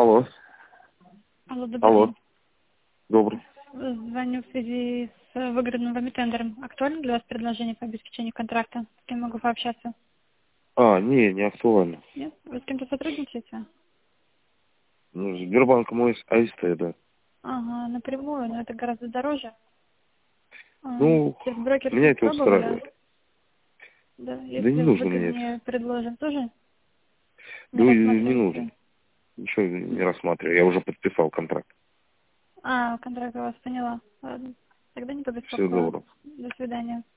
Алло. Алло, добрый Алло. день. Добрый. Звоню в связи с выгодным вами тендером. Актуально для вас предложение по обеспечению контракта? С кем могу пообщаться? Не актуально. Нет? Вы с кем-то сотрудничаете? Ну, Сбербанк мой АСТ, да. Ага, напрямую, но это гораздо дороже. Ну, Через брокер меня это пробовали? устраивает. Да, Да не если нужно мне это. выгоднее предложим, тоже не Да не рассматриваете? нужно. Ничего не рассматриваю. Я уже подписал контракт. Контракт я вас поняла. Ладно, тогда не Всего побеспокою. доброго. До свидания.